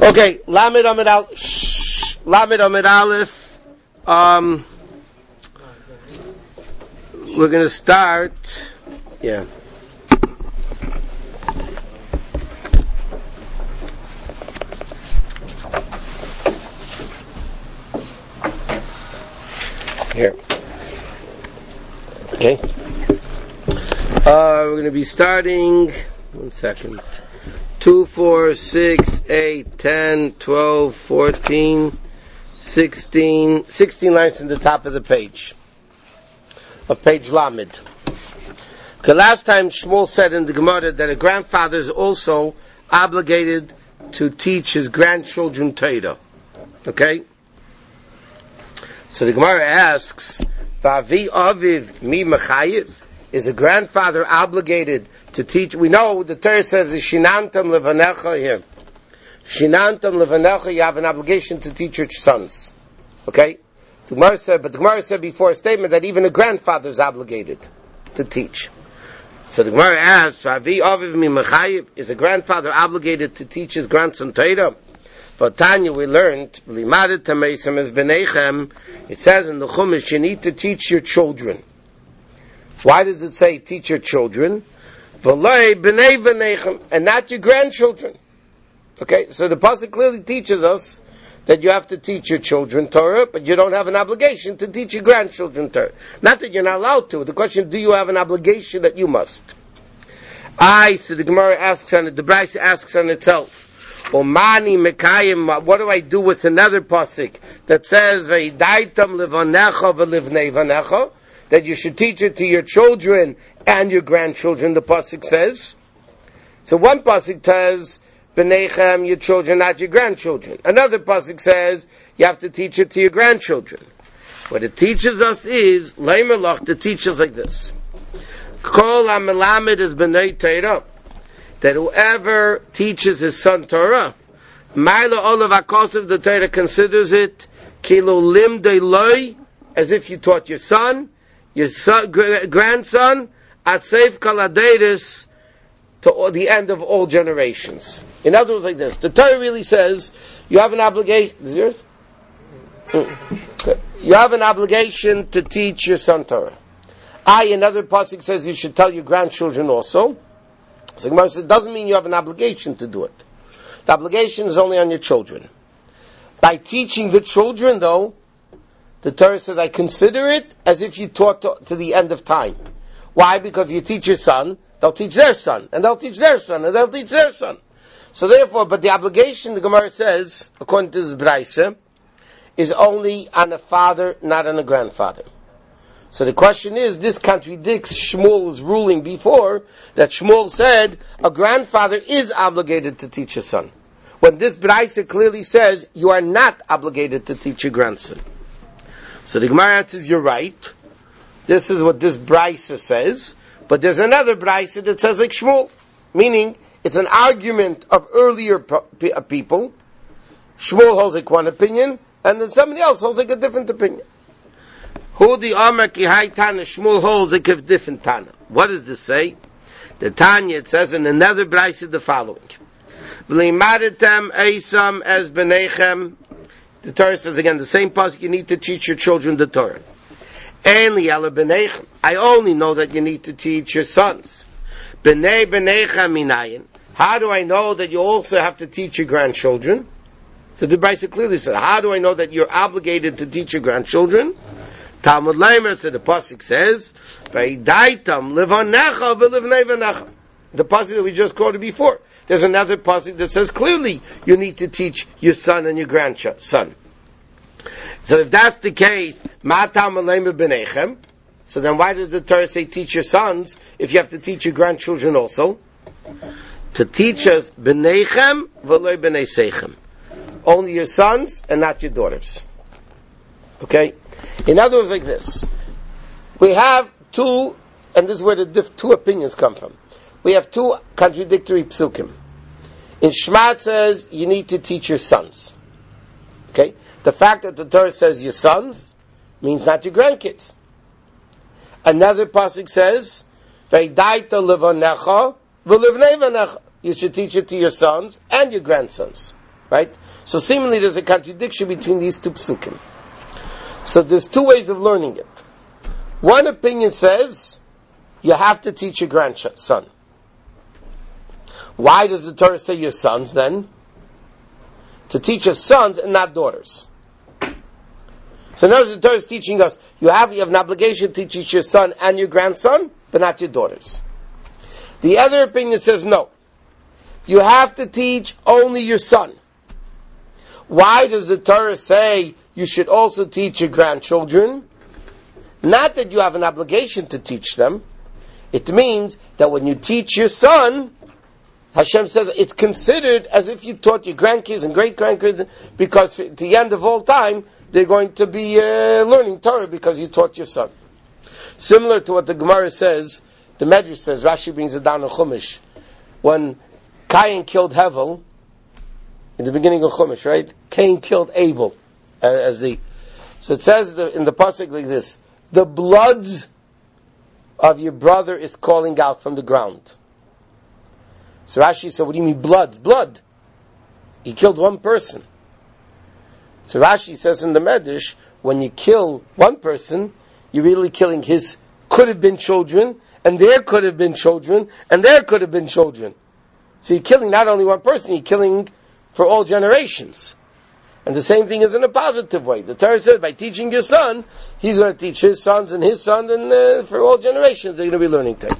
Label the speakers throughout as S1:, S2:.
S1: Okay, Lamed Amid Aleph. We're going to start. Yeah. Here. Okay. We're going to be starting. 1 second. 2, 4, 6, 8, 10, 12, 14, 16 lines in the top of the page. Of page Lamed. Okay, last time Shmuel said in the Gemara that a grandfather is also obligated to teach his grandchildren Torah. Okay? So the Gemara asks, Vavi Aviv mi mechayiv? Is a grandfather obligated to teach? We know the Torah says, Shinantam levanecha here. Shinantam levanecha, you have an obligation to teach your sons. Okay? So the Gemara said before a statement that even a grandfather is obligated to teach. So the Gemara asks, Vavi Aviv mi mechayiv? Is a grandfather obligated to teach his grandson Torah? For Tanya we learned, it says in the Chumash, you need to teach your children. Why does it say teach your children? And not your grandchildren. Okay, so the pasuk clearly teaches us that you have to teach your children Torah, but you don't have an obligation to teach your grandchildren Torah. Not that you're not allowed to. The question, do you have an obligation that you must? So the Gemara asks on it, the Brisa asks on itself, Omani Mekayim, what do I do with another pasuk that says, Ve'idaitam levanecha ve'livnei vanecha, that you should teach it to your children and your grandchildren, the pasuk says. So one pasuk says, B'neichem, your children, not your grandchildren. Another pasuk says, you have to teach it to your grandchildren. What it teaches us is, Leimelach, it teaches like this. Kol ha-melamed is b'nei Torah, that whoever teaches his son Torah, Ma'ila olav hakosiv, the Torah considers it, Kilo limdei loi, as if you taught your son, grandson, at Seif Kaladeris, to the end of all generations. In other words, like this, the Torah really says, you have an obligation, is it yours? You have an obligation to teach your son Torah. Another pasuk says you should tell your grandchildren also. So Gemara says, it doesn't mean you have an obligation to do it. The obligation is only on your children. By teaching the children, though, the Torah says, I consider it as if you taught to the end of time. Why? Because if you teach your son, they'll teach their son, and they'll teach their son, and they'll teach their son. So therefore, but the obligation, the Gemara says, according to this Braisa, is only on a father, not on a grandfather. So the question is, this contradicts Shmuel's ruling before, that Shmuel said, a grandfather is obligated to teach a son. When this Braisa clearly says, you are not obligated to teach your grandson. So the Gemara answers, you're right. This is what this Braisa says. But there's another Braisa that says like Shmuel. Meaning, it's an argument of earlier people. Shmuel holds like one opinion, and then somebody else holds like a different opinion. Hudi Amar Ki Hai Tana, Shmuel holds like a different Tana. What does this say? The Tanya, it says in another Braisa the following. V'limaditem eisam es b'neichem. The Torah says again, the same pasuk, you need to teach your children the Torah. I only know that you need to teach your sons. B'nei b'neichem minayin. How do I know that you also have to teach your grandchildren? So the Brisa clearly said, how do I know that you're obligated to teach your grandchildren? Talmud Leimer said, the pasuk says, Ve'idaitam levanecha ve'livnei vanecha. The pasuk that we just quoted before. There's another pasuk that says clearly you need to teach your son and your grandson. So if that's the case, Ma'atam Aleimer b'neichem, so then why does the Torah say teach your sons if you have to teach your grandchildren also? To teach us b'neichem v'loi b'nei seichem. Only your sons and not your daughters. Okay? In other words, like this. We have two, and this is where the two opinions come from. We have two contradictory psukim. In Shema it says you need to teach your sons. Okay? The fact that the Torah says your sons means not your grandkids. Another pasuk says, "Veidaita levanecha v'livnei vanecha." You should teach it to your sons and your grandsons. Right? So seemingly there's a contradiction between these two psukim. So there's two ways of learning it. One opinion says you have to teach your grandson. Why does the Torah say your sons then? To teach your sons and not daughters. So now the Torah is teaching us you have an obligation to teach your son and your grandson, but not your daughters. The other opinion says no. You have to teach only your son. Why does the Torah say you should also teach your grandchildren? Not that you have an obligation to teach them. It means that when you teach your son, Hashem says it's considered as if you taught your grandkids and great-grandkids, because at the end of all time, they're going to be learning Torah because you taught your son. Similar to what the Gemara says, the Medrash says, Rashi brings it down in Chumash, when Cain killed Hevel, in the beginning of Chumash, right? Cain killed Abel. So it says in the pasuk like this, the bloods of your brother is calling out from the ground. So Rashi said, what do you mean bloods? Blood. He killed one person. So Rashi says in the Medrash, when you kill one person, you're really killing his could have been children, and there could have been children, and there could have been children. So you're killing not only one person, you're killing for all generations. And the same thing is in a positive way. The Torah says, by teaching your son, he's going to teach his sons, and for all generations, they're going to be learning Torah.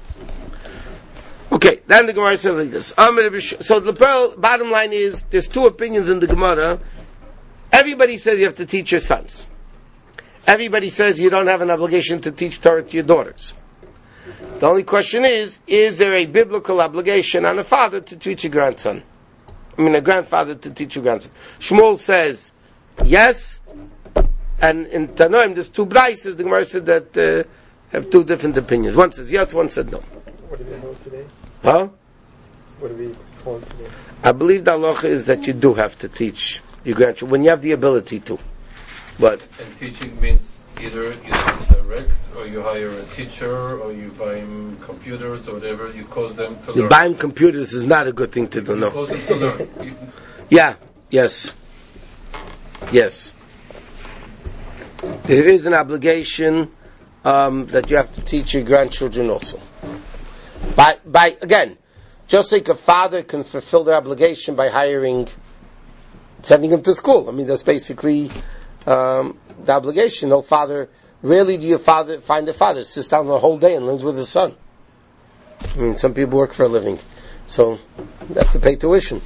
S1: Okay, then the Gemara says like this. So the bottom line is, there's two opinions in the Gemara. Everybody says you have to teach your sons. Everybody says you don't have an obligation to teach Torah to your daughters. The only question is there a biblical obligation on a father to teach a grandson? A grandfather to teach a grandson. Shmuel says yes, and in Tanoim there's two braises. The Gemara said that have two different opinions. One says yes, one said no.
S2: What do we hold today?
S1: Huh?
S2: What do we hold today?
S1: I believe the halacha is that you do have to teach your grandchildren when you have the ability to. But
S3: and teaching means either you teach direct, or you hire a teacher, or you buy them computers or whatever. You cause them to learn.
S1: You buy them computers is not a good thing to do. No.
S3: You cause them to learn.
S1: Yeah. Yes. There is an obligation that you have to teach your grandchildren also. By again, just like a father can fulfill their obligation by sending him to school. That's basically the obligation. No father, rarely do you find a father sits down the whole day and learns with his son. Some people work for a living, so they have to pay tuition.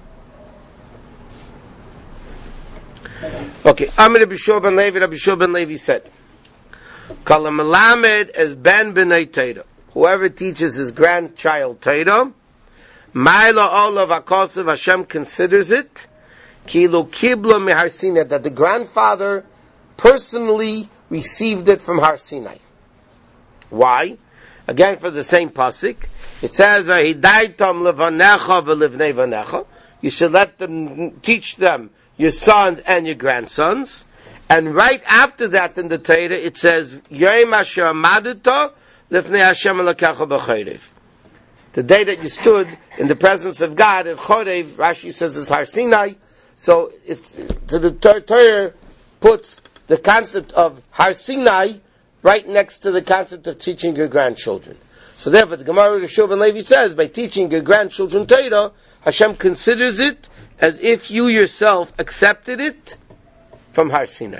S1: Okay, Amir Rabbi Shua ben Levi said, Kala melamed es ben b'nei Torah. Whoever teaches his grandchild Torah, Ma'ila olav akosav, Hashem considers it, Kilu kibla mehar Sinai, that the grandfather personally received it from Har Sinai. Why? Again, for the same pasuk, it says, "V'hidaitam levanecha v'livnei vanecha." You should let them teach them, your sons and your grandsons. And right after that in the Torah, it says, "Yom asher amaduta lifnei Hashem elokecha b'chorev." The day that you stood in the presence of God at Chorev, Rashi says it's Har Sinai. So the Torah puts the concept of Har Sinai right next to the concept of teaching your grandchildren. So therefore, the Gemara Rabbi Shua ben Levi says, by teaching your grandchildren Torah, Hashem considers it as if you yourself accepted it from Har Sinai.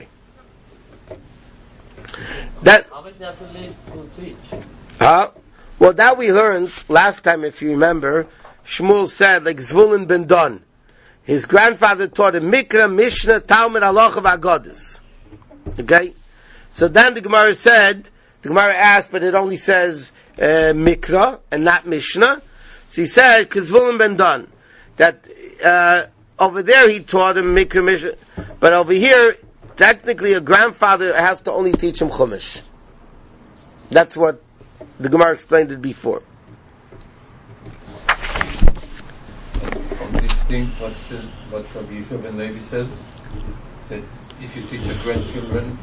S4: How much do you have to teach?
S1: Well, that we learned last time, if you remember. Shmuel said, like Zvulun ben Don, his grandfather taught him Mikra, Mishnah, Talmud, Halacha, V'Agadis. Okay? So then the Gemara asked, but it only says Mikra and not Mishnah. So he said, Zvulun ben Don, that over there he taught him Mikra, Mishnah, but over here, technically a grandfather has to only teach him Chumash. That's what the Gemara explained it before.
S3: On this thing, what Rabbi Yeshua ben Levi says, that if you teach your grandchildren,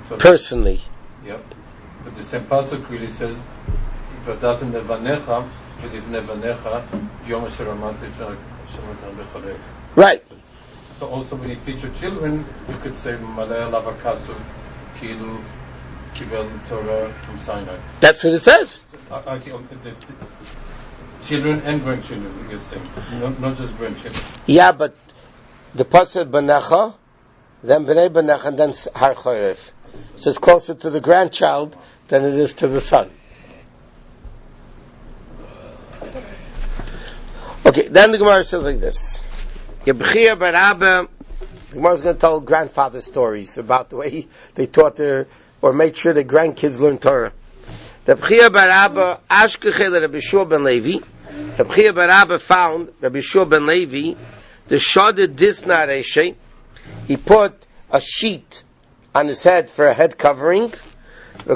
S1: personally.
S3: Yep. But the same pasuk really says, "V'adatem levanecha,"
S1: Right.
S3: So also when you teach your children, you could say Malay Lavakasu Kilu Kibel Torah from Sinai.
S1: That's what it says.
S3: I see the children and grandchildren, you're saying, not just grandchildren.
S1: Yeah, but the pasuk Banecha, then Bnei Banecha, and then Har Chorev. So it's closer to the grandchild than it is to the son. Okay, then the Gemara says like this. Yebchia bar Abba, the Gemara is going to tell grandfather stories about the way they taught their, or made sure their grandkids learn Torah. Yebchia bar Abba, Ashkechel Rabbi Yeshua ben Levi. Yebchia bar Abba found Rabbi Yeshua ben Levi, the Shaded Disna Reshe. He put a sheet on his head for a head covering. To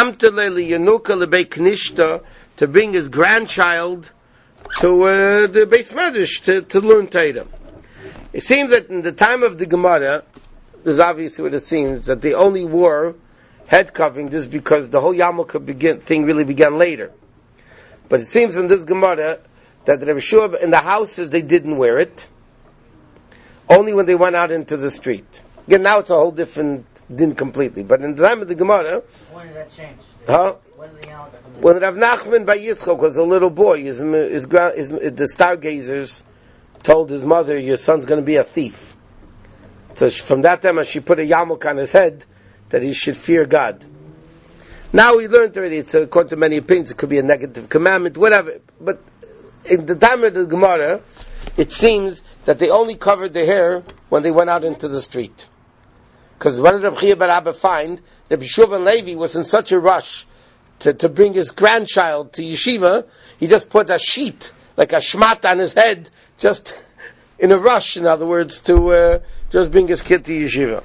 S1: bring his grandchild to the Beis Medrash to learn Torah. It seems that in the time of the Gemara, this is obviously what it seems, that they only wore head covering just because the whole yarmulke thing really began later. But it seems in this Gemara that the Rebbe Shua, in the houses they didn't wear it, only when they went out into the street. Again, now it's a whole different din completely. But in the time of the Gemara,
S4: when did that change?
S1: Huh? When Rav Nachman by Yitzchok was a little boy, the stargazers told his mother, "Your son's going to be a thief." So from that time, she put a yarmulke on his head that he should fear God. Now we learned already. It's according to many opinions, it could be a negative commandment, whatever. But in the time of the Gemara, it seems that they only covered their hair when they went out into the street. Because what did Rabbi Chia bar Abba find? Rabbi Yeshua ben Levi was in such a rush to bring his grandchild to yeshiva, he just put a sheet, like a shmat on his head, just in a rush, in other words, to just bring his kid to yeshiva.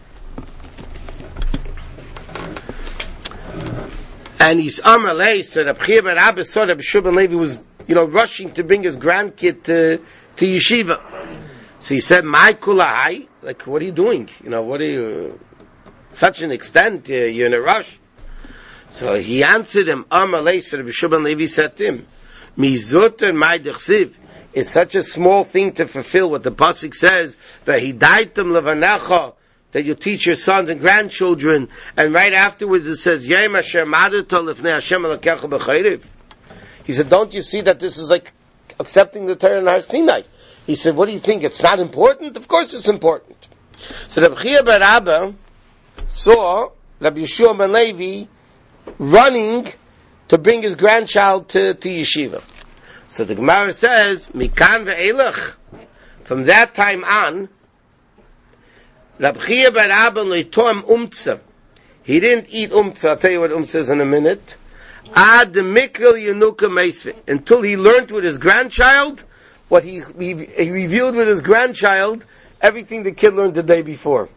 S1: And he's Amalei, so Rabbi Chia bar Abba saw Rabbi Yeshua ben Levi was, rushing to bring his grandkid to yeshiva. So he said, "My kulahai, like, what are you doing? What are you, such an extent, you're in a rush." So he answered him, Amalei, so Rabbi Yeshua ben Levi said to him, "Mizoter my dechsiv, it's such a small thing to fulfill what the pasuk says, that he daitem levanecha, that you teach your sons and grandchildren, and right afterwards it says, Yom asher madato lifnei Hashem elokecha b'chayriv." He said, don't you see that this is like accepting the Torah in Har Sinai? He said, what do you think? It's not important? Of course it's important. So Rabbi Chia bar Abba saw Rabbi Yeshua ben Levi running to bring his grandchild to yeshiva. So the Gemara says, Mikan ve'elach, from that time on, Rabbi Chia bar Abba leitoam umtza. He didn't eat umtza. I'll tell you what umtza is in a minute. Ad mikril yenuka meisve, until he learned with his grandchild what he revealed with his grandchild, everything the kid learned the day before.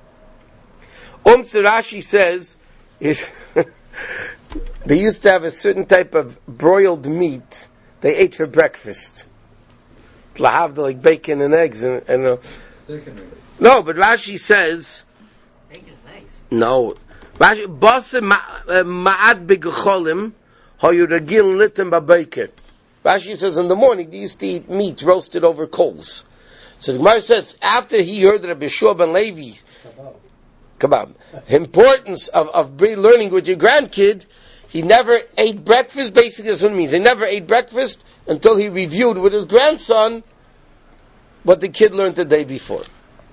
S1: Rashi says is they used to have a certain type of broiled meat they ate for breakfast. Lahavda, like bacon and eggs and no, but Rashi says
S4: Bacon and eggs.
S1: no. Rashi ma'ad begecholim hoyuragil litem babaker. Rashi says in the morning they used to eat meat roasted over coals. So the Gemara says after he heard Rabbi Yeshua ben Levi kebab, importance of learning with your grandkid, he never ate breakfast. Basically, that's what it means. He never ate breakfast until he reviewed with his grandson what the kid learned the day before.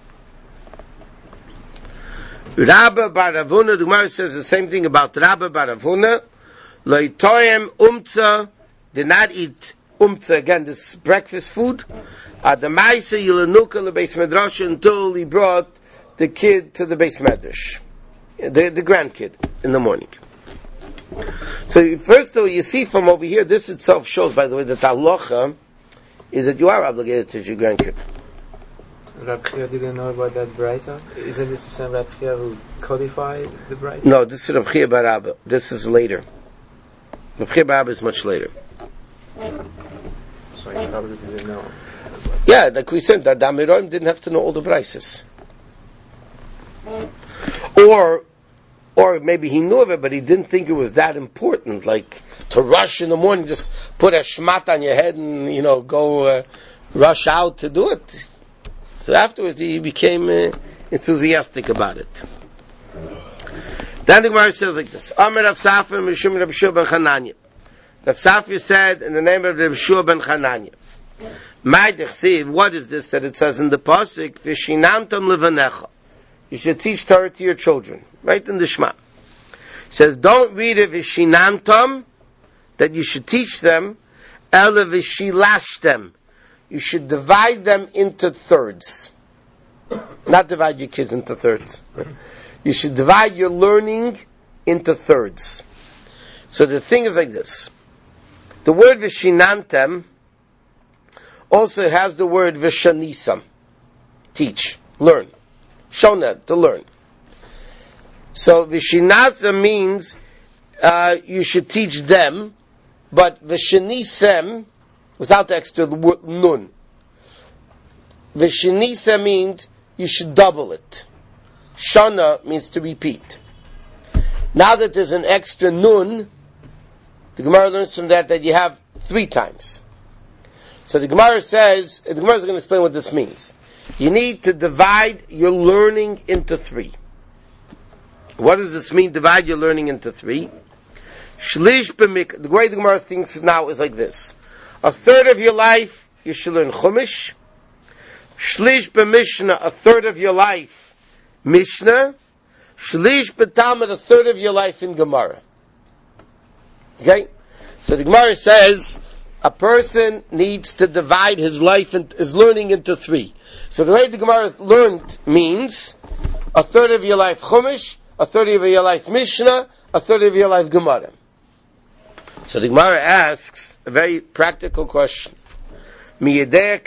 S1: Rabba bar Rav Huna, the Gemara says the same thing about Rabba bar Rav Huna. Loitoyem umtza, did not eat umtza, again, this breakfast food. Adamaisa yilanuka lebeis medrash, until he brought the kid to the Beis Medrash, the grandkid, in the morning. So first of all, you see from over here, this itself shows, by the way, that the halacha is that you are obligated to your grandkid.
S2: Rabbi Chia didn't know about that Braita? Isn't this the same Rabbi Chia who codified the Braita?
S1: No, this is Rabbi Chia bar Abba. This is later. Rabbi Chia bar Abba is much later.
S2: So he probably didn't know.
S1: Yeah, like we said, that the Amiroim didn't have to know all the prices. Or Or maybe he knew of it, but he didn't think it was that important, like to rush in the morning, just put a shmat on your head and, go rush out to do it. So afterwards he became enthusiastic about it. Then the Gemara says like this, Amar Rav Safra Mishum Rav Shua ben Chananya. Rav Safra said in the name of Rav Shua ben Chananya, what is this that it says in the pasuk? V'shinantam levanecha. You should teach Torah to your children, right in the Shema. It says, don't read it v'shinantam, that you should teach them. Ela v'shilashtem. You should divide them into thirds. Not divide your kids into thirds. You should divide your learning into thirds. So the thing is like this. The word v'shinantem also has the word v'shanisam. Teach, learn. Shona, to learn. So v'shinasam means you should teach them, but v'shanisam, without the extra word nun. V'shanisa means you should double it. Shana means to repeat. Now that there's an extra nun, the Gemara learns from that you have 3 times. So the Gemara says, the Gemara is going to explain what this means. You need to divide your learning into 3. What does this mean, divide your learning into 3? Shlish b'mik, the way the Gemara thinks now is like this. A third of your life, you should learn Chumash. Shlish b'mishnah, a third of your life, Mishnah. Shlish b'talmud, a third of your life in Gemara. Okay? So the Gemara says, a person needs to divide his life, his learning into 3. So the way the Gemara learned means, a third of your life Chumash, a third of your life Mishnah, a third of your life Gemara. So the Gemara asks a very practical question. How do you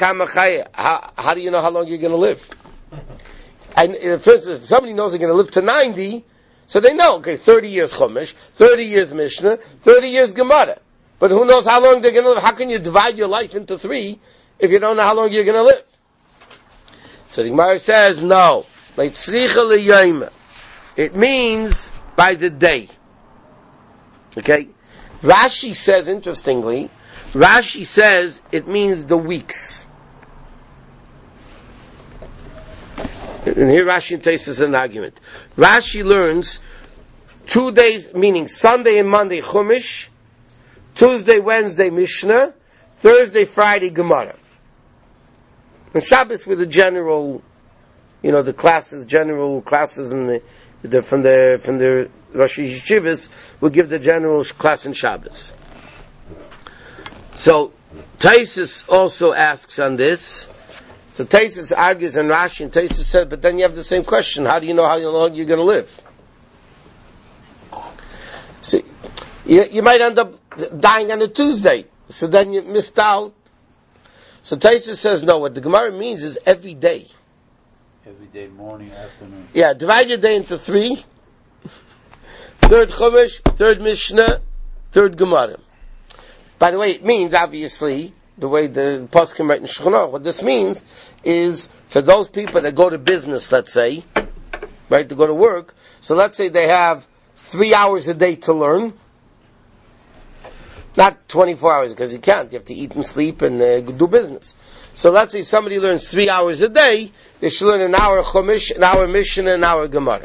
S1: know how long you're going to live? And for instance, if somebody knows they're going to live to 90, so they know, okay, 30 years Chumash, 30 years Mishnah, 30 years Gemara. But who knows how long they're going to live? How can you divide your life into 3 if you don't know how long you're going to live? So the Gemara says, no. It means by the day. Okay? Rashi says, interestingly, it means the weeks. And here Rashi takes an argument. Rashi learns 2 days, meaning Sunday and Monday Chumash, Tuesday, Wednesday Mishnah, Thursday, Friday Gemara. And Shabbos with the general, the classes, general classes from the Rosh Yeshivas will give the general class in Shabbos. So Taisus also asks on this. So Taisus argues in Rashi, and Taisus said, but then you have the same question. How do you know how long you're going to live? See, you might end up dying on a Tuesday, so then you missed out. So Taisus says, no, what the Gemara means is every day.
S5: Every day, morning, afternoon.
S1: Yeah, divide your day into 3. Third Chumash, third Mishnah, third Gemara. By the way, it means, obviously, the way the Poskim write in Shulchan Aruch, what this means is, for those people that go to business, let's say, right, to go to work, so let's say they have 3 hours a day to learn, not 24 hours, because you can't, you have to eat and sleep and do business. So let's say somebody learns 3 hours a day, they should learn an hour Chumash, an hour Mishnah, an hour Gemara.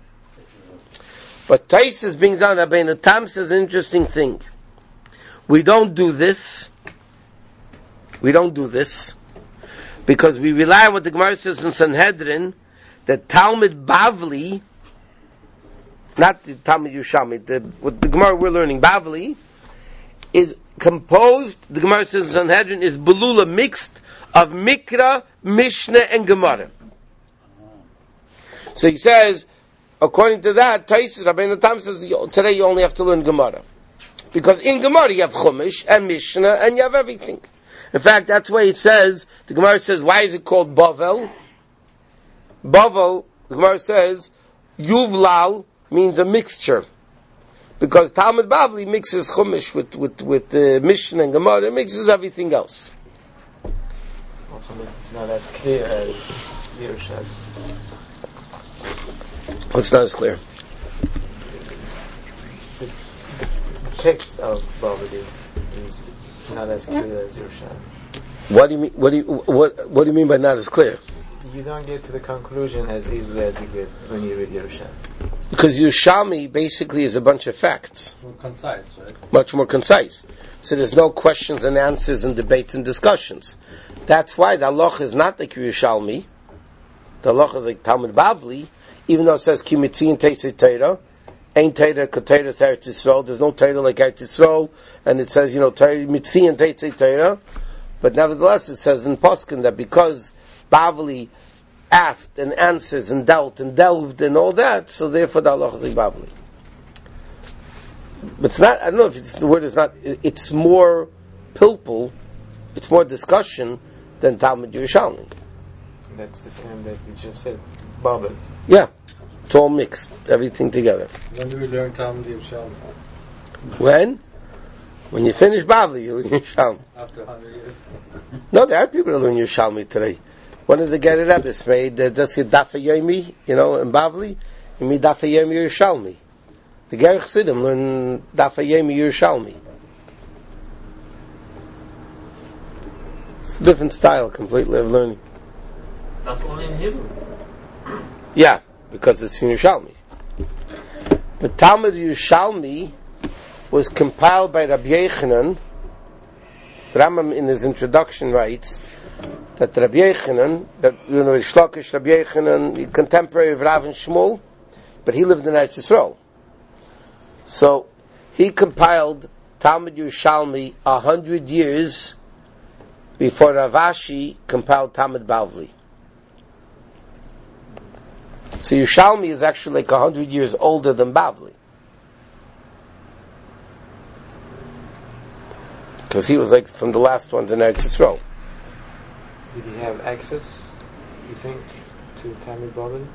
S1: But Taisus brings down, Rabbeinu Tam says an interesting thing. We don't do this, because we rely on what the Gemara says in Sanhedrin, that Talmud Bavli, not the Talmud Yerushalmi, what the Gemara we're learning, Bavli, is composed, the Gemara says in Sanhedrin, is Belula mixed of Mikra, Mishnah, and Gemara. So he says, according to that, Taisus, Rabbeinu Tam says, today you only have to learn Gemara. Because in Gemara you have Chumash and Mishnah and you have everything. In fact, that's why it says, the Gemara says, why is it called Bavel? Bavel, the Gemara says, Yuvlal means a mixture. Because Talmud Bavli mixes Chumash with Mishnah and Gemara, it mixes everything else.
S2: Also, it's not as clear as Yerushalmi.
S1: It's not as clear.
S2: text of Bavli is not as clear as Yerushalmi.
S1: What do you mean? What do you mean by not as clear?
S2: You don't get to the conclusion as easily as you get when you read Yerushalmi.
S1: Because Yerushalmi basically is a bunch of facts.
S5: More concise, right?
S1: Much more concise. So there's no questions and answers and debates and discussions. That's why the halacha is not like Yerushalmi. The halacha is like Talmud Bavli, even though it says Ki Mitziyin Teitzei Torah, Ein Torah K'Torah Eretz Yisrael. There's no Torah like Eretz Yisrael, and it says Mitziyin Teitzei Torah. But nevertheless, it says in Poskin that because Bavli asked and answers and dealt and delved and all that, so therefore the halacha is like Bavli. But it's not. I don't know if the word is not. It's more pilpul. It's more discussion than Talmud Yerushalmi.
S2: That's the term that you just said, Babel.
S1: Yeah, it's all mixed, everything together.
S5: When do we learn Talmud Yerushalmi?
S1: When you finish Bavli, you learn Yerushalmi.
S5: After 100 years.
S1: No, there are people who learn Yerushalmi today. One of the Gerei Rebbes made just Dafa Yomi, in Bavli, he made Dafa Yomi Yerushalmi. The Gerei Chassidim learn Dafa Yomi Yerushalmi. It's a different style completely of learning.
S4: That's only in Hebrew.
S1: Yeah, because it's in Yerushalmi. But Talmud Yerushalmi was compiled by Rabbi Yochanan. The Rambam in his introduction writes that Rabbi Yochanan, Rish Lakish, Rabbi Yochanan, contemporary of Rav and Shmuel, but he lived in Eretz Yisrael. So he compiled Talmud Yerushalmi 100 years before Rav Ashi compiled Talmud Bavli. So Yerushalmi is actually like 100 years older than Bavli. Because he was like from the last ones in Eretz Yisrael.
S2: Did he have access, you think, to Talmud Bavli?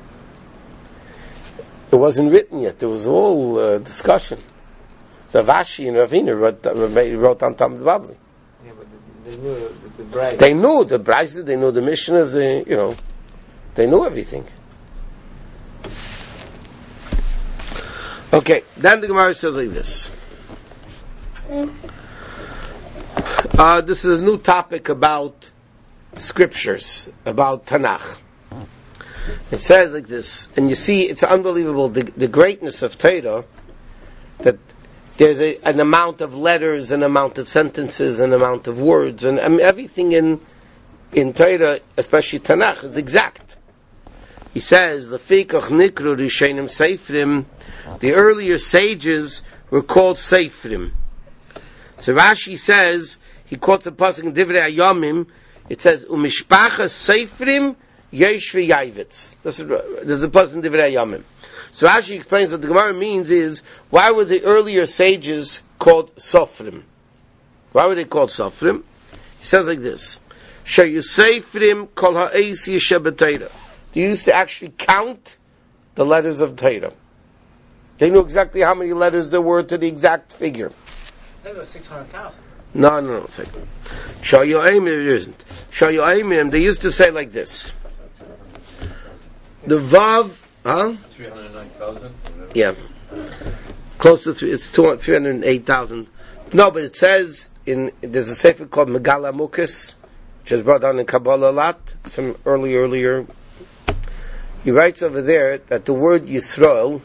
S1: It wasn't written yet. There was all discussion. Rav Ashi and Ravina wrote down Talmud Bavli.
S2: Yeah, but they knew the bride.
S1: They knew the Brises, they knew the Mishnahs, they knew everything. Okay, then the Gemara says like this. This is a new topic about scriptures, about Tanakh. It says like this, and you see, it's unbelievable, the greatness of Torah, that there's an amount of letters, an amount of sentences, an amount of words, and everything in Torah, especially Tanakh, is exact. He says, "Lefikach nikru rishonim seifrim." The earlier sages were called seifrim. So Rashi says, he quotes a pasuk in Divrei Hayamim. It says, "Umishpachas seifrim yesh v'yayvetz." There's a pasuk in Divrei Hayamim. So Rashi explains what the Gemara means is, why were the earlier sages called sofrim? Why were they called sofrim? He says like this: "Shayu seifrim kol ha'eis yeshabetayra." They used to actually count the letters of Torah. They knew exactly how many letters there were to the exact figure.
S4: I think it was 600,000.
S1: No. Shayu it isn't. Shayu they used to say like this. The Vav,
S3: 309,000?
S1: Yeah. Close to it's 308,000. No, but it says, there's a sefer called Megala Mukis, which is brought down in Kabbalah a lot. It's from earlier. He writes over there that the word Yisrael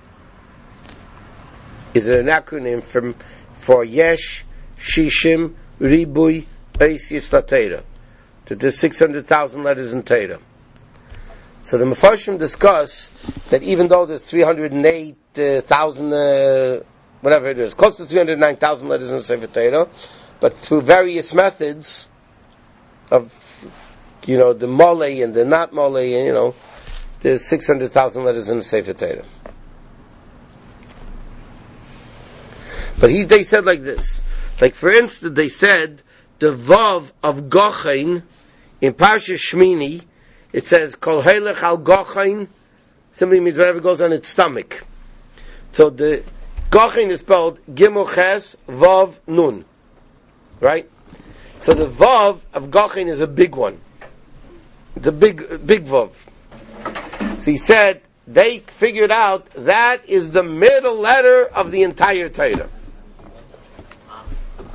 S1: is an acronym for Yesh, Shishim, Ribui, Eis Yislatera. That there's 600,000 letters in Torah. So the Mefarshim discuss that even though there's 308,000, whatever it is, close to 309,000 letters in Sefer Torah, but through various methods of, the mole and the not mole, and there's 600,000 letters in the Sefer Torah. But they said like this. Like for instance, they said, the Vav of Gochain, in Parsha Shmini, it says, Kol Helech al Gochain, simply means whatever goes on its stomach. So the Gochain is spelled Gimel Ches Vav Nun. Right? So the Vav of Gochain is a big one. It's a big Vav. So he said, they figured out that is the middle letter of the entire Torah.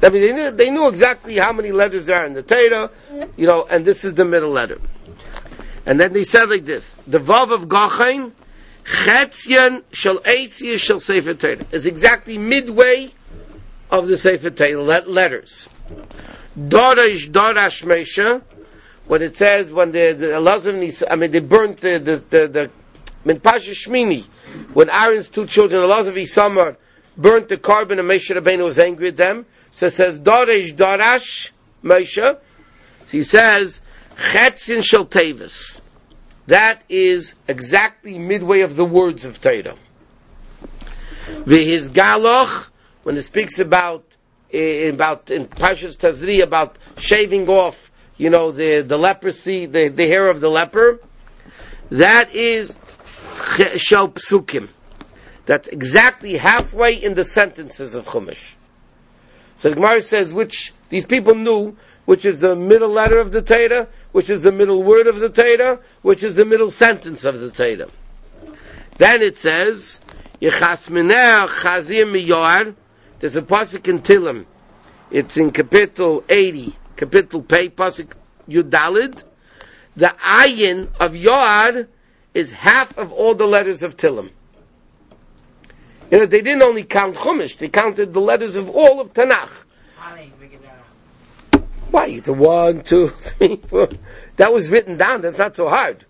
S1: I mean, they knew exactly how many letters there are in the Torah, and this is the middle letter. And then they said like this: the Vav of Gachain, Chetzyan Shel Eitzia Shel Sefer Torah, is exactly midway of the Sefer Torah letters. Dorash Meisha, when it says when they burnt the Min Pasha Shmini, when Aaron's two children, Elazar and Isamar, burnt the carbon and Moshe Rabbeinu was angry at them. So it says Dorash Meisha. So he says Chetzin Shel Tevis. That is exactly midway of the words of Torah. V'his Galoch, when it speaks about in Parshas Tazri about shaving off, the leprosy, the hair of the leper, that is Shel Psukim. That's exactly halfway in the sentences of Chumash. So the Gemara says these people knew which is the middle letter of the Torah, which is the middle word of the Torah, which is the middle sentence of the Torah. Then it says, Yechasmineh Chazir Miyoar. There's a pasuk in Tilim. It's in capital 80, capital Pei, pasuk Yudalid. The ayin of Yoar is half of all the letters of Tilim. They didn't only count Chumash, they counted the letters of all of Tanakh. Why? It's 1, 2, 3, 4. That was written down, that's not so hard.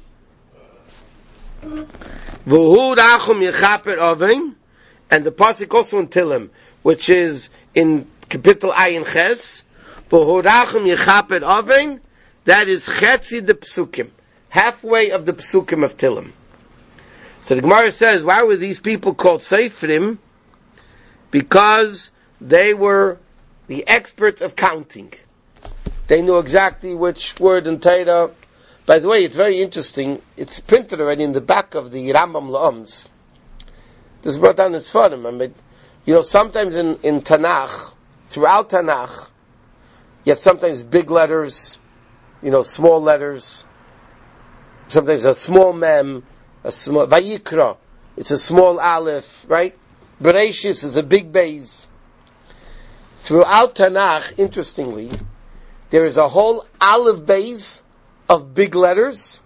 S1: V'hu rachum yechaper oven, and the pasuk also in Tilim, which is in capital Ayin Ches, v'hu rachum yechaper oven, that is chetzi the psukim, halfway of the psukim of Tilim. So the Gemara says, why were these people called Seifrim? Because they were the experts of counting. They knew exactly which word in Torah. By the way, it's very interesting. It's printed already in the back of the Rambam La'ams. This is brought down in Sfarim. Sometimes in Tanakh, throughout Tanakh, you have sometimes big letters, small letters. Sometimes a small mem, a small Vayikra. It's a small aleph, right? Bereshis is a big beis. Throughout Tanakh, interestingly, there is a whole aleph beis of big letters,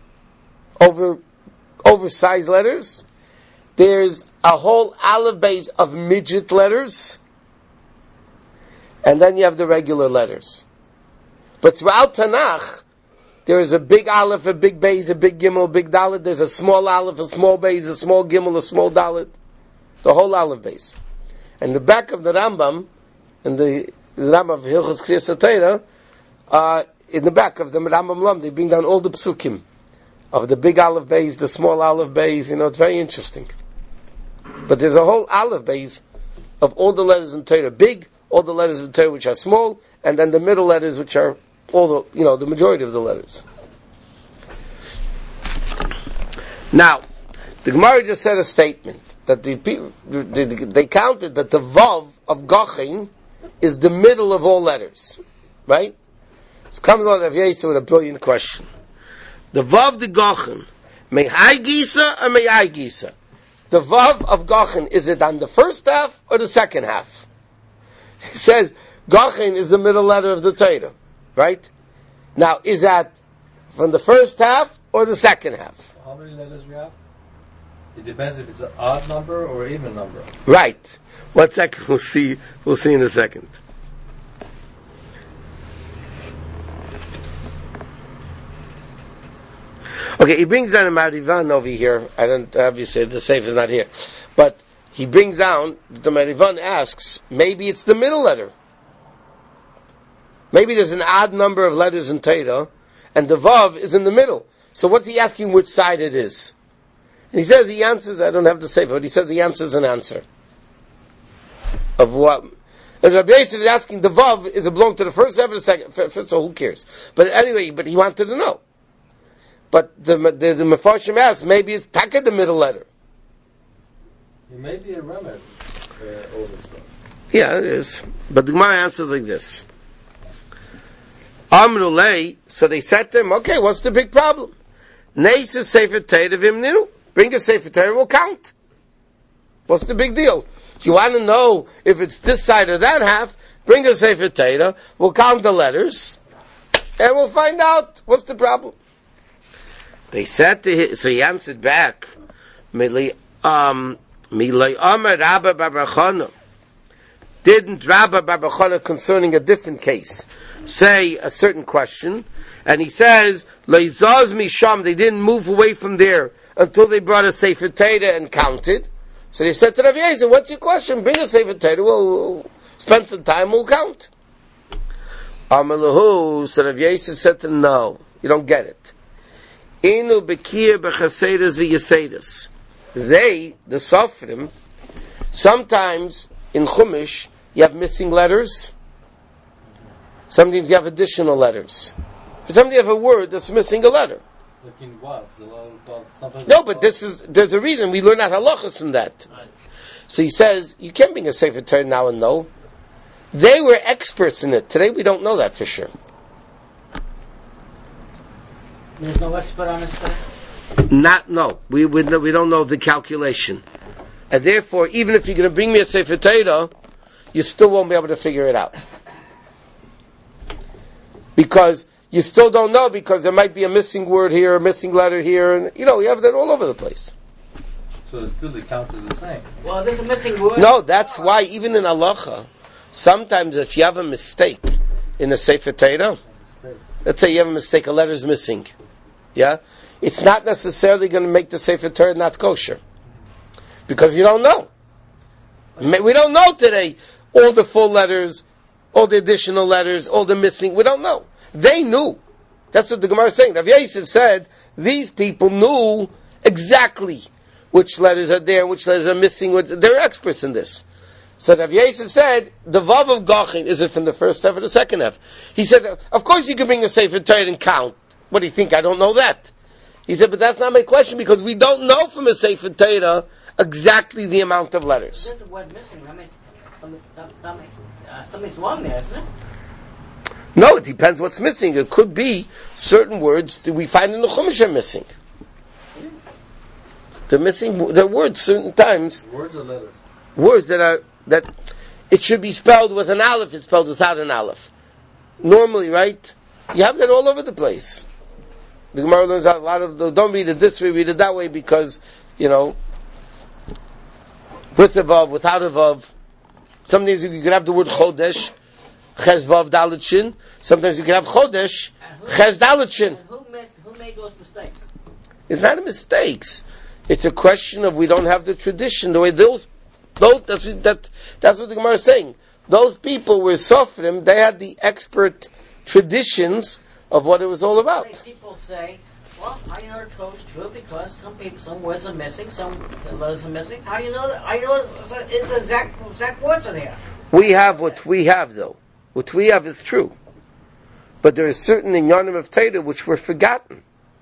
S1: oversized letters. There's a whole aleph beis of midget letters, and then you have the regular letters. But throughout Tanakh, there is a big aleph, a big beis, a big gimel, a big dalet. There's a small aleph, a small beis, a small gimel, a small dalet. The whole aleph beis. And the back of the Rambam, and the Rambam of Hilchos Kriyas HaTorah, in the back of the Rambam Lam, they bring down all the psukim of the big aleph beis, the small aleph beis. It's very interesting. But there's a whole aleph beis of all the letters in Torah big, all the letters in Torah which are small, and then the middle letters which are all the majority of the letters. Now, the Gemara just said a statement that they counted that the Vav of Gachin is the middle of all letters, right? So comes on Rav Yosef with a brilliant question. The Vav de Gachin, Mehai Gisa or Mehai Gisa? The Vav of Gachin, is it on the first half or the second half? He says Gachin is the middle letter of the Torah, right? Now, is that from the first half or the second half?
S5: How many letters we have? It depends if it's an odd number or even number.
S1: Right. 1 second, we'll see in a second. Okay, he brings down a Marivan over here. Obviously the Sefer is not here. But he brings down, the Marivan asks, maybe it's the middle letter. Maybe there's an odd number of letters in Torah, and the Vav is in the middle. So what's he asking which side it is? And he says he answers, I don't have the Sefer, but he says he answers an answer. Of what? And Rabbi Yosef is asking, the Vav, is it belong to the first half or the second? First, so who cares? But anyway, he wanted to know. But the Mefarshim asks, maybe it's Taka, the middle letter.
S5: It may be a remez, all this stuff.
S1: Yeah, it is. But the Gemara answers like this. Amrulei, so they said to him, okay, what's the big problem? Neisa Sefer Torah v'imninu. Bring a Sefer Torah, we'll count. What's the big deal? You want to know if it's this side or that half, bring a Sefer Torah, we'll count the letters, and we'll find out what's the problem. They said to him, so he answered back, Milay Amar Rabba bar bar Chana. Didn't Rabba bar bar Chana concerning a different case say a certain question? And he says, Leizaz misham, they didn't move away from there until they brought a Sefer Torah and counted. So they said to Rav Yosef, what's your question? Bring a Sefer Torah, we'll spend some time, we'll count. Amalahu, so Rav Yosef said to them, no, you don't get it. Inu bekir b'chasedas v'yasedas. They, the Sofrim, sometimes in Chumash, you have missing letters. Sometimes you have additional letters. Sometimes you have a word that's missing a letter.
S5: Like in what?
S1: No, but there's a reason. We learn out halachas from that.
S4: Right.
S1: So he says, you can't bring a Sefer Torah now and no. They were experts in it. Today we don't know that for sure.
S4: There's no expert on this today?
S1: We don't know the calculation. And therefore, even if you're going to bring me a Sefer Torah, you still won't be able to figure it out. Because you still don't know, because there might be a missing word here, a missing letter here, and you have that all over the place.
S5: So still the count is the same.
S4: Well, there's a missing word.
S1: No, that's why even in halacha, sometimes if you have a mistake in a Sefer Torah, let's say you have a mistake, a letter's missing, yeah? It's not necessarily going to make the Sefer Torah not kosher. Because you don't know. We don't know today all the full letters, all the additional letters, all the missing, we don't know. They knew. That's what the Gemara is saying. Rav Yosef said, these people knew exactly which letters are there, which letters are missing, they're experts in this. So Rav Yosef said, the Vav of Gachin, is it from the first half or the second half? He said, of course you can bring a Sefer Torah and count. What do you think? I don't know that. He said, but that's not my question, because we don't know from a Sefer Torah exactly the amount of letters.
S4: There's a word missing. That means something's wrong there, isn't it?
S1: No, it depends what's missing. It could be certain words that we find in the Chumash are missing. They're missing, they're words certain times.
S5: Words or letters?
S1: Words that it should be spelled with an aleph, it's spelled without an aleph. Normally, right? You have that all over the place. The Gemara learns out a lot of, don't read it this way, read it that way, because, with a vav, without a vav. Sometimes you can have the word chodesh, ches vav dalet shin. Sometimes you can have chodesh, ches dalet shin.
S4: Who made those mistakes?
S1: It's not a mistake. It's a question of we don't have the tradition. The way that's what the Gemara is saying. Those people were Sofrim, they had the expert traditions of what it was all about.
S4: People say, well, how do you know the Torah is true? Because some words are missing, some letters are missing. How do you know that? I know it's the exact words are there.
S1: We have what we have, though. What we have is true. But there are certain inyanim of Torah which were forgotten.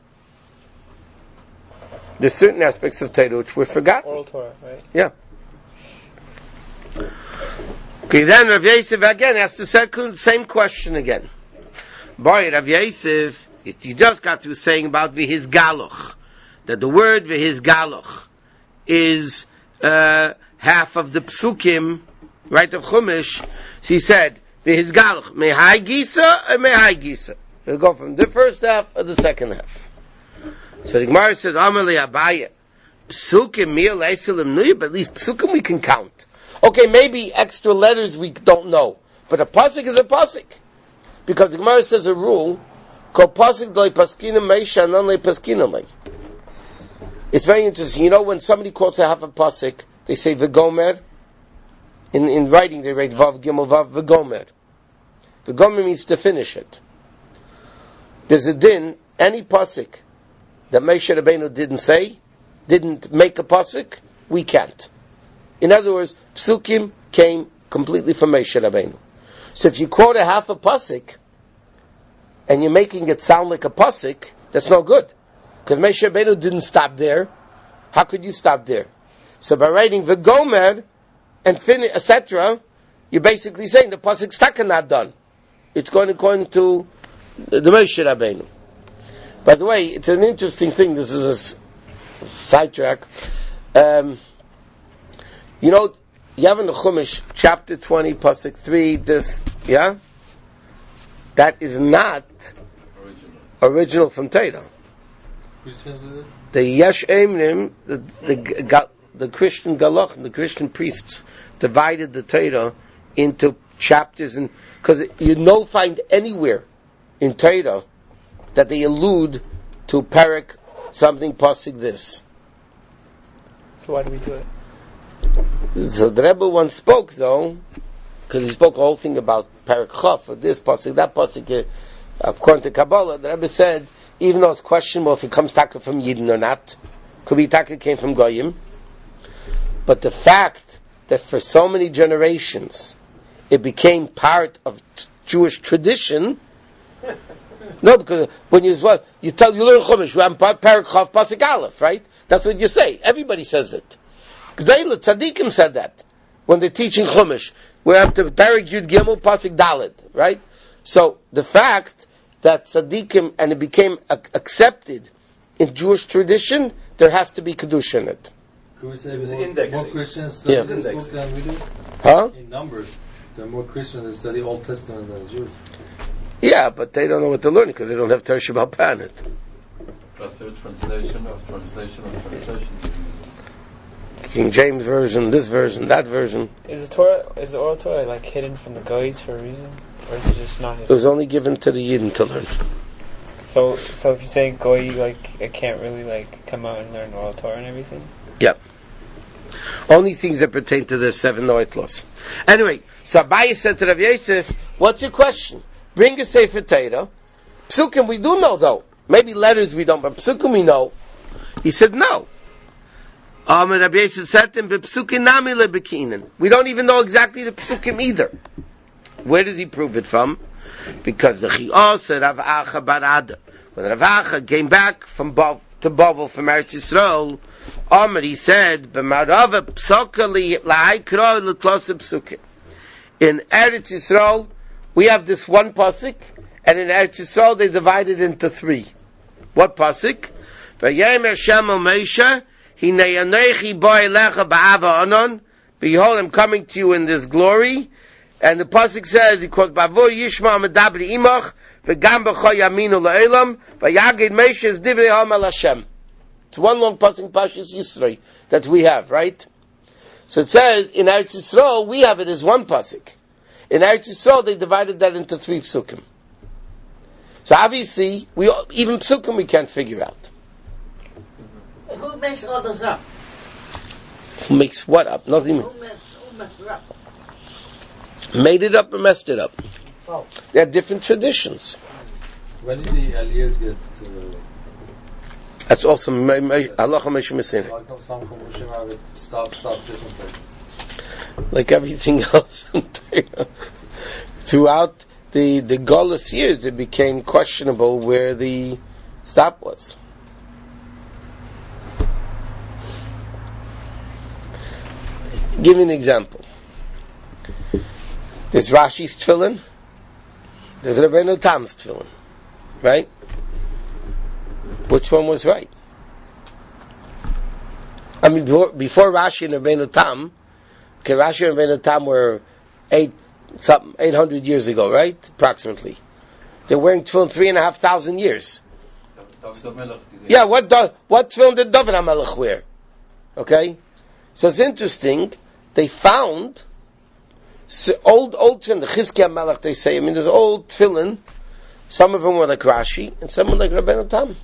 S1: There's certain aspects of Torah which were forgotten.
S2: Oral Torah, right?
S1: Yeah. Okay, then Rav Yosef again asks the same question again. Boy, Rav Yosef, you just got through saying about v'his galoch, that the word v'his galoch is half of the psukim, right, of Chumash. So he said, v'his galoch, mehai gisa or mehai gisa. He'll go from the first half or the second half. So the Gemara says, Amalei Abaye, psukim mir leiselim nuya, but at least psukim we can count. Okay, maybe extra letters we don't know, but a pasuk is a pasuk. Because the Gemara says a rule, it's very interesting. When somebody quotes a half a pasuk, they say v'gomer. In writing, they write vav gimel vav v'gomer. V'gomer means to finish it. There's a din, any pasuk that Moshe Rabbeinu didn't make a pasuk, we can't. In other words, psukim came completely from Moshe Rabbeinu. So if you quote a half a pasuk, and you're making it sound like a pasuk, that's no good. Because Moshe Rabbeinu didn't stop there. How could you stop there? So by writing v'gomer, and finish, etc., you're basically saying the pasuk's taka not done. It's going according to the Moshe Rabbeinu. By the way, it's an interesting thing, this is a sidetrack. you have in the Chumash, chapter 20, pasuk 3, this, yeah? That is not original from Torah.
S5: Which translated?
S1: The Yesh Emrim, the Christian Galach, the Christian priests, divided the Torah into chapters, and because you don't find anywhere in Torah that they allude to Perek, something pasuk this.
S6: So why do we do it?
S1: So the Rebbe once spoke, though, because he spoke a whole thing about Perek Chof, or this pasuk, that pasuk, according to Kabbalah, the Rebbe said, even though it's questionable if it comes taka from Yidden or not, could be taka came from Goyim, but the fact that for so many generations it became part of Jewish tradition. No, because when you learn Chumash, I'm Perek Chof pasuk Aleph, right? That's what you say. Everybody says it. G'dayla Tzadikim said that when they're teaching Chumash. We have to Perek Yud Gimel pasuk Daled, right? So the fact that Tzadikim and it became accepted in Jewish tradition, there has to be Kedusha in it.
S5: Could we say
S2: indexing.
S5: more Christians study
S1: Yeah.
S5: this book than we do?
S1: Huh?
S5: In numbers, there are more Christians that study Old Testament than Jews.
S1: Yeah, but they don't know what they're learning because they don't have Torah Shabbat Peh in it.
S3: Plus the translation of translations.
S1: King James version, this version, that version.
S6: Is the oral Torah like hidden from the guys for a reason, or is it just not
S1: It
S6: hidden?
S1: was only given to the Yidden to learn.
S6: So if you say goy, like it can't really like come out and learn oral Torah and everything.
S1: Yep. Only things that pertain to the 7 Noet laws. Anyway, so Abaye said to Rav Yosef, what's your question? Bring a Sefer Torah. Psukim we do know though. Maybe letters we don't, but Psukim we know. He said no. Rabbi Yosef said to him, "Psukim nami lebekinen." We don't even know exactly the Psukim either. Where does he prove it from? Because the Chi'ah said Rav Acha bar Ada. When Rav Acha came back from to Babel from Eretz Yisrael, he said, "B'marava psoka la'ikra l'tlosa psukim." In Eretz Yisrael, we have this one pasuk, and in Eretz Yisrael they divide it into 3. What pasuk? V'yemer Shem el Moshe, Hinei anechi bo elecha ba'ava anon. Behold, I'm coming to you in this glory. And the pasuk says, he quotes, "Bavo yishma medabri imach, v'gam b'cho yaminu la'elam, v'yagid Moshe es divrei ha'am el Hashem." It's one long pasuk, Pashas Yisrei, that we have, right? So it says, in Eretz Yisrael, we have it as one pasuk. In Eretz Yisrael, they divided that into 3 psukim. So obviously, even psukim we can't figure out.
S4: Who makes all this up?
S1: Who makes what up? Nothing.
S4: Who messed it up?
S1: Made it up or messed it up.
S4: Oh.
S1: They are different traditions.
S5: When did the Aliyahs get
S1: That's also Allah Moshe Messina.
S5: like some Chumash have it stop different places?
S1: Like everything else. Throughout the Golus years, it became questionable where the stop was. Give me an example. There's Rashi's tefillin. There's Rabbeinu Tam's tefillin. Right? Which one was right? I mean, before Rashi and Rabbeinu Tam, okay, Rashi and Rabbeinu Tam were 800 years ago, right? Approximately. They're wearing tefillin 3,500 years. Yeah, what tefillin did David HaMelech wear? Okay? So it's interesting. They found old tefillin, the Chizkiah Melech, they say. I mean, there's old tefillin. Some of them were like Rashi, and some were like Rabbeinu Tam.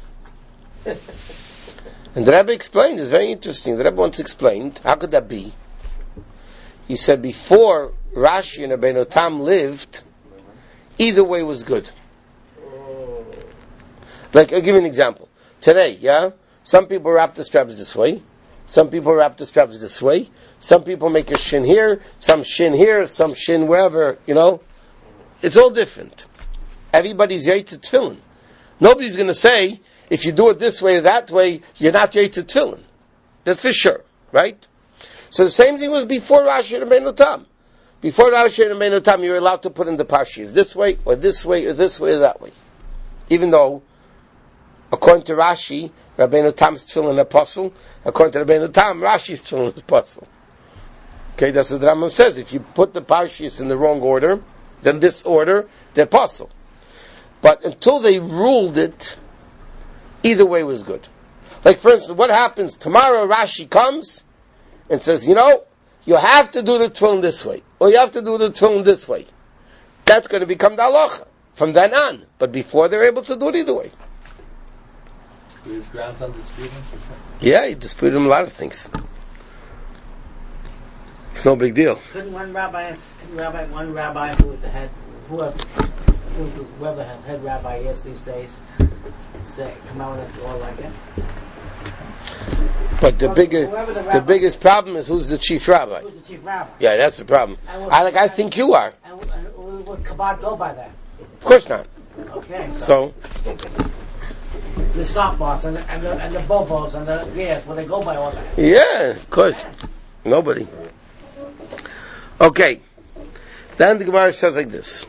S1: And the Rebbe explained, it's very interesting. The Rebbe once explained, how could that be? He said, before Rashi and Rabbeinu Tam lived, either way was good. Like, I'll give you an example. Today, yeah? Some people wrap the straps this way. Some people wrap the straps this way. Some people make a shin here, some shin wherever, you know. It's all different. Everybody's Yaitz Tefillin. Nobody's going to say, if you do it this way or that way, you're not Yaitz Tefillin. That's for sure, right? So the same thing was before Rashi and Rabbeinu Tam. Before Rashi and Rabbeinu Tam, you were allowed to put in the Parshas this way, or this way, or this way, or that way. Even though, according to Rashi, Rabbeinu Tam's tefillin apostle. According to Rabbeinu Tam, Rashi's tefillin is apostle. Okay, that's what the Rambam says. If you put the Parshas in the wrong order, then this order, they're possible. But until they ruled it, either way was good. Like, for instance, what happens tomorrow? Rashi comes and says, you have to do the tefillin this way, or you have to do the tefillin this way. That's going to become the halacha from then on. But before, they're able to do it either way.
S5: Did his grandson dispute him?
S1: Yeah, he disputed him a lot of things. It's no big deal.
S4: Couldn't one rabbi who was the head, whoever the head rabbi is these days, come out with a law like it?
S1: But the biggest problem is who's the chief rabbi.
S4: Who's the chief rabbi?
S1: Yeah, that's the problem. I think you are.
S4: And would Chabad go by that?
S1: Of course not.
S4: Okay.
S1: So
S4: the softballs and the bobos and the yes, will they go by all that?
S1: yeah, of course. Nobody. Okay. Then the Gemara says like this.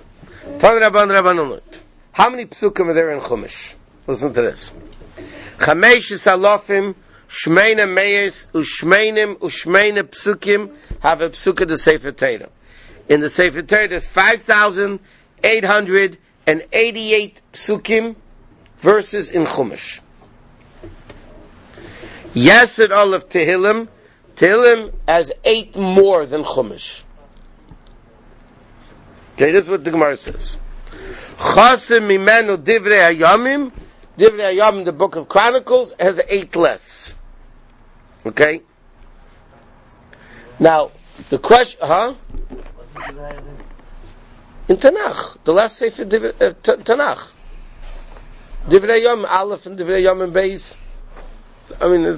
S1: How many psukim are there in Chumash? Listen to this. Chamesh salofim shmeina meyes ushmeinim ushmeina psukim have a psuka the Sefer Torah. In the Sefer Torah there's 5,888 psukim verses in Chumash. Yesed Olav Tehillim. Tehillim has 8 more than Chumash. Okay, this is what the Gemara says. Chasim mimenu divrei hayamim. Divrei hayamim, the book of Chronicles, has 8 less. Okay? Now, the question, in Tanakh, the last Sefer Tanakh. Divrei hayamim, Aleph and Divrei hayamim Beis. I mean,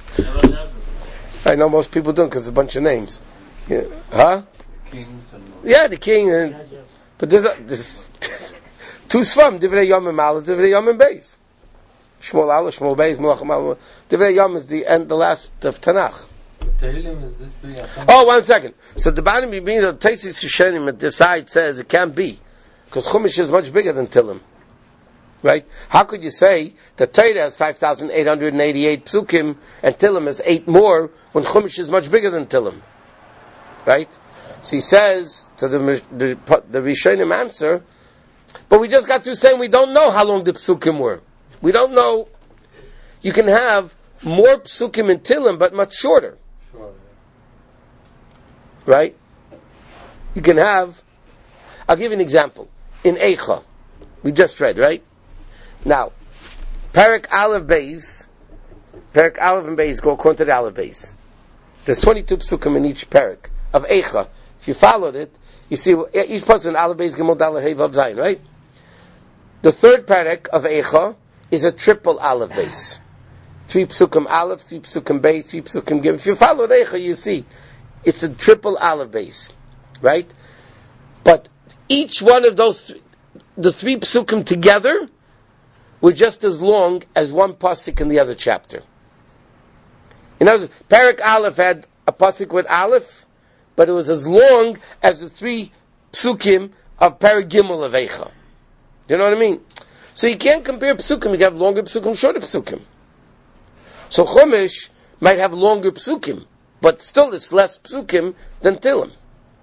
S1: I know most people don't because it's a bunch of names. Yeah.
S3: Kings and
S1: Yeah, the king. But there's 2 Svam, Divrei Yomim Aleph, Divrei Yomim Beis. Shmuel Aleph, Shmuel Beis, Melachim Aleph. Divrei Yom is the end, the last of Tanakh.
S5: Tehillim is this big.
S1: Oh, 1 second. So the bottom means that Teisis Yishenim at the side says it can't be. Because Chumash is much bigger than Tehillim. Right? How could you say that Torah has 5,888 psukim and Tehillim has 8 more when Chumash is much bigger than Tehillim? Right? So he says to the Rishonim answer, but we just got through saying we don't know how long the psukim were. We don't know. You can have more psukim in Tehillim, but much shorter.
S5: Sure.
S1: Right? You can have. I'll give you an example. In Eicha, we just read, right? Now, Perek Aleph Beis, Perek Aleph and Beis go according to the Aleph Beis. There's 22 psukim in each Perek of Eicha. If you followed it, you see each person Aleph Beis Gimel Daled Hey Vav Zayin, right? The third Perek of Eicha is a triple Aleph Beis. 3 psukim Aleph, 3 psukim Beis, 3 psukim Gimel. If you follow Eicha, you see it's a triple Aleph Beis, right? But each one of those, the 3 psukim together, were just as long as 1 pasuk in the other chapter. In other words, Perek Aleph had a pasuk with Aleph, but it was as long as the 3 psukim of Perek Gimel of Eicha. Do you know what I mean? So you can't compare psukim. You have longer psukim, shorter psukim. So Chumash might have longer psukim, but still it's less psukim than Tehillim.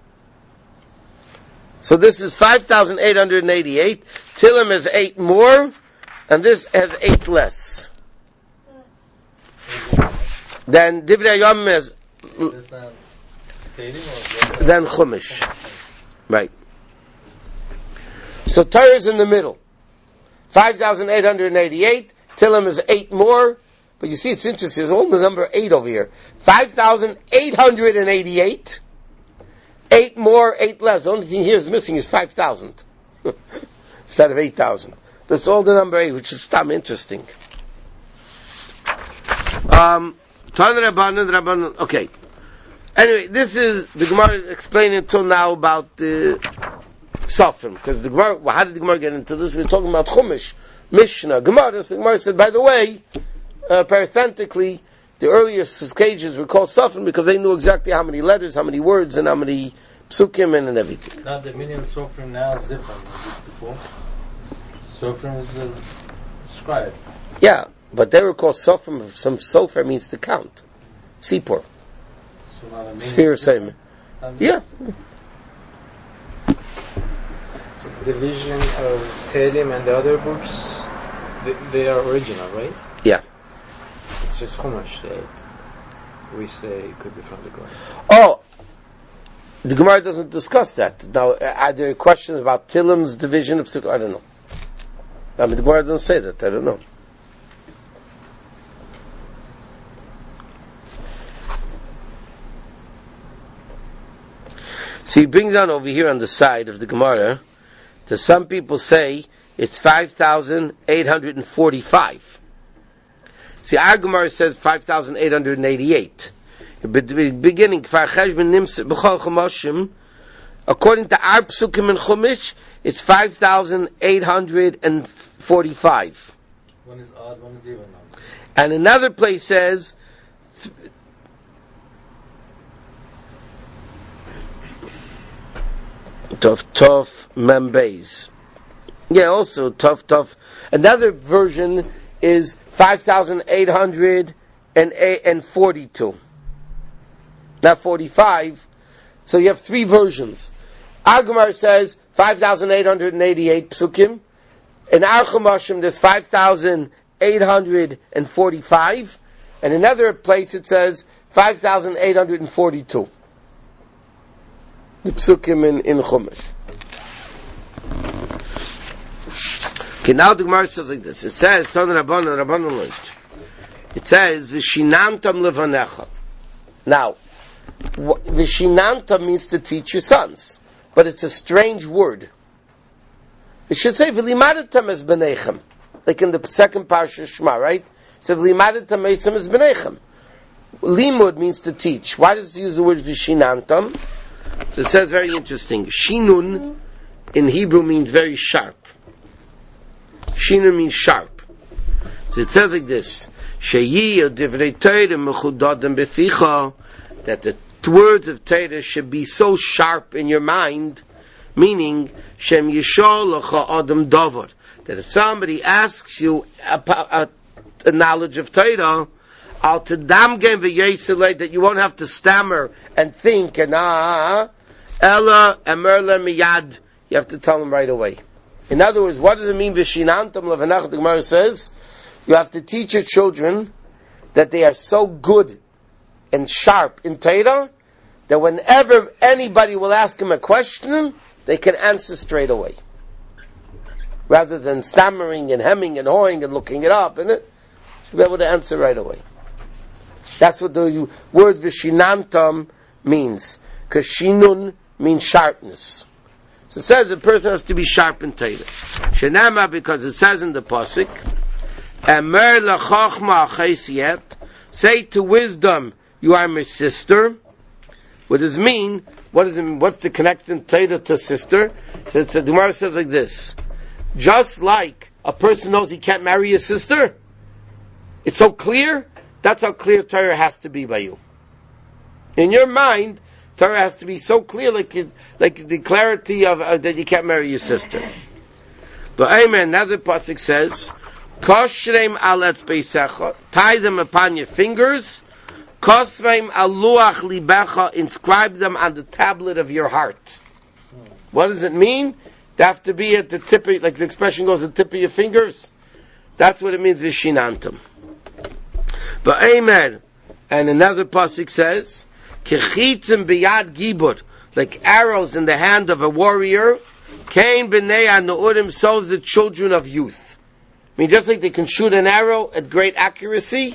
S1: So this is 5,888. Tehillim has 8 more, and this has 8 less. Then Divrei Hayamim has then Chumash. Right. So Torah is in the middle. 5,888. Tehillim is 8 more. But you see, it's interesting. There's only the number 8 over here. 5,888. 8 more, 8 less. The only thing here is missing is 5,000. Instead of 8,000. That's all the number 8, which is interesting. Okay. Anyway, this is the Gemara explaining until now about the Sofrim. Because the Gemara, how did the Gemara get into this? We're talking about Chumash, Mishnah, Gemara. So the Gemara said, by the way, parenthetically, the earliest stages were called Sofrim because they knew exactly how many letters, how many words, and how many psukim and everything.
S5: Now the meaning of Sofrim now is different than before. Sofrim is a scribe.
S1: Yeah, but they were called Sofrim. Some Sofer means to count. Sipor.
S5: So
S1: Sphere same. Yeah.
S2: So the vision of Tehillim and the other books, they are original, right?
S1: Yeah.
S2: It's just Chumash that we say it could be from the Quran.
S1: Oh, the Gemara doesn't discuss that. Now, are there questions about Tillim's division of Pesukah? I don't know. I mean, the Gemara doesn't say that. I don't know. So he brings on over here on the side of the Gemara that some people say it's 5,845. See, our Gemara says 5,888. Beginning, according to our Psukim and Chumash, it's 5,845.
S5: One is odd, one is even number.
S1: And another place says Tov Membeis. Yeah, also Tov. Another version is 5,842. Not 45. So you have three versions. Our Gemara says 5,888 psukim. In our Chumashim there's 5,845. And another place it says 5,842. The psukim in Chumash. Okay, now the Gemara says like this. It says, it says, V'shinantam levanecha. Now, V'shinantam means to teach your sons. But it's a strange word. It should say, V'limadatam es b'nechem. Like in the second parsha Shema, right? It says, V'limadatam es b'nechem. Limud means to teach. Why does it use the word V'shinantam? So it says very interesting. Shinun in Hebrew means very sharp. Shinun means sharp. So it says like this: that the words of Torah should be so sharp in your mind, meaning Shem Yishol Lecha Adam Davar. That if somebody asks you a knowledge of Torah, that you won't have to stammer and think and Ella Emerla Miyad. You have to tell them right away. In other words, what does it mean? V'shinantam levanach. The Gemara says you have to teach your children that they are so good and sharp in Torah that whenever anybody will ask them a question, they can answer straight away, rather than stammering and hemming and hawing and looking it up. And it should be able to answer right away. That's what the word Vishinantam means. Because Shinun means sharpness. So it says the person has to be sharp in Torah. Shenama, because it says in the Pasuk, Emer lachachma chesiyet, say to wisdom, you are my sister. What does it mean? What does it mean? What's the connection Torah to sister? So the Gemara says like this: just like a person knows he can't marry his sister, it's so clear. That's how clear Torah has to be by you. In your mind, Torah has to be so clear, like the clarity of that you can't marry your sister. But amen. Another pasuk says, "Koshrem aletz beisecha," tie them upon your fingers. Kosreim aluach libecha, inscribe them on the tablet of your heart. What does it mean? They have to be at the tip of, like the expression goes, the tip of your fingers. That's what it means, Vishinantam. But amen. And another pasuk says, Kechitzim biyad gibur, like arrows in the hand of a warrior. Kain b'nei ha'neurim, so the children of youth. I mean, just like they can shoot an arrow at great accuracy,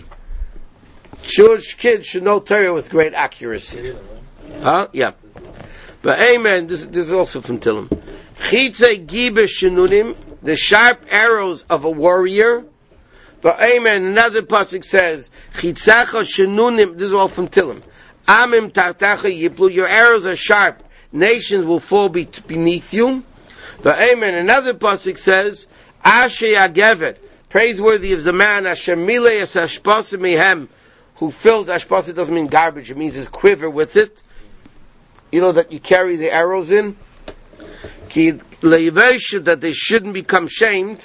S1: Jewish kids should know Torah with great accuracy. Huh? Yeah. But amen. This is also from Tillim. Chitzei gibur shenunim, the sharp arrows of a warrior. But amen. Another pasuk says, Chitzacha shenunim. This is all from Tillim. Amim tartacha yiplu. Your arrows are sharp. Nations will fall beneath you. But amen. Another pasuk says, Asher yagevet. Praiseworthy is the man Asher milei es hashpasa mehem, who fills ashpasa. Doesn't mean garbage. It means his quiver with it. You know that you carry the arrows in. Ki leiveshu, that they shouldn't become shamed.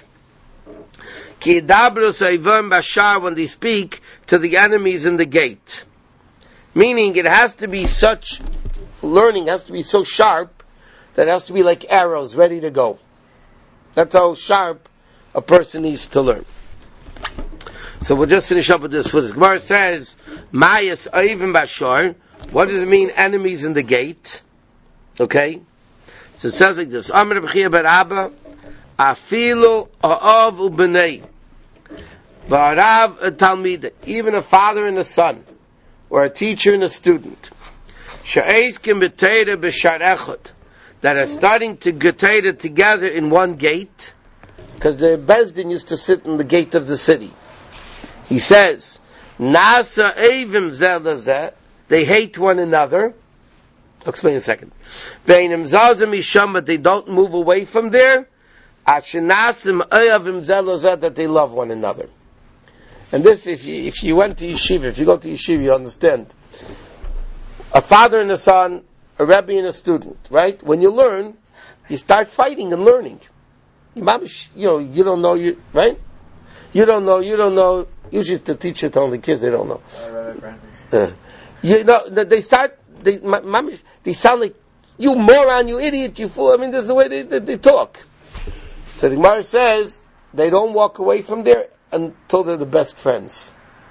S1: Ki dabru seivam bashar, when they speak to the enemies in the gate. Meaning it has to be such learning has to be so sharp that it has to be like arrows ready to go. That's how sharp a person needs to learn. So we'll just finish up with this. What the Gemara says, Mayas Oivim Bashar. What does it mean, enemies in the gate? Okay? So it says like this, Amr B'chia Bar Abba, Afilu Ha'av U'Bnei, V'arav Talmid, even a father and a son, or a teacher and a student, She'ezkim B'Teira B'Shar Echad, that are starting to get together in one gate, because the Bezdin used to sit in the gate of the city. He says, Nasa Evim Zeh Lezeh, they hate one another. I'll explain in a second. But they don't move away from there. That they love one another. And this, if you went to yeshiva, if you go to yeshiva, you understand. A father and a son, a rebbe and a student, right? When you learn, you start fighting and learning. You don't know, right? You don't know. Usually it's the teacher telling the kids they don't know. They sound like, you moron, you idiot, you fool. I mean, this is the way they talk. So the Gemara says, they don't walk away from there until they're the best friends.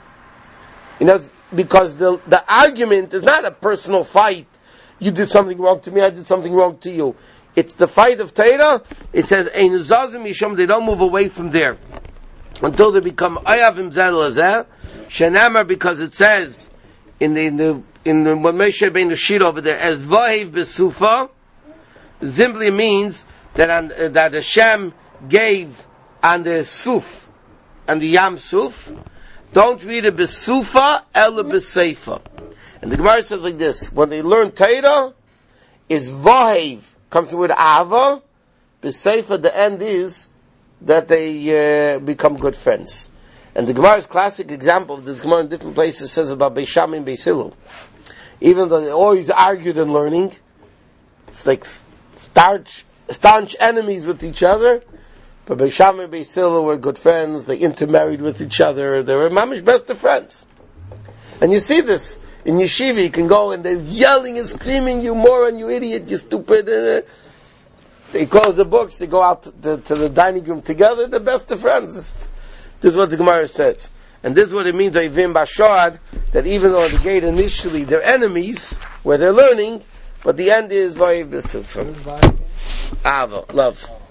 S1: Because the argument is not a personal fight. You did something wrong to me, I did something wrong to you. It's the fight of Torah. It says, they don't move away from there until they become Ayavim Zeh Shenamar, because it says in the what Moshe Rabbeinu sheet over there, as Vahiv Besufa, simply means that Hashem gave on the Suf, on the Yam Suf. Don't read it Besufa, Ela Beseifa. And the Gemara says like this: when they learn Torah, is Vahiv comes with Ava, Beseifa. The end is that they become good friends. And the Gemara's classic example of this, Gemara in different places says about Beis Shammai and Beis Hillel. Even though they always argued in learning, it's like staunch enemies with each other, but Beis Shammai and Beis Hillel were good friends, they intermarried with each other, they were mamish best of friends. And you see this in yeshiva, you can go and they're yelling and screaming, you moron, you idiot, you stupid. They close the books, they go out to the dining room together, they're best of friends. This is what the Gemara says. And this is what it means, Oivim Bashar, that even though at the gate initially they're enemies, where they're learning, but the end is Vayiv B'Sufah. Ava, love.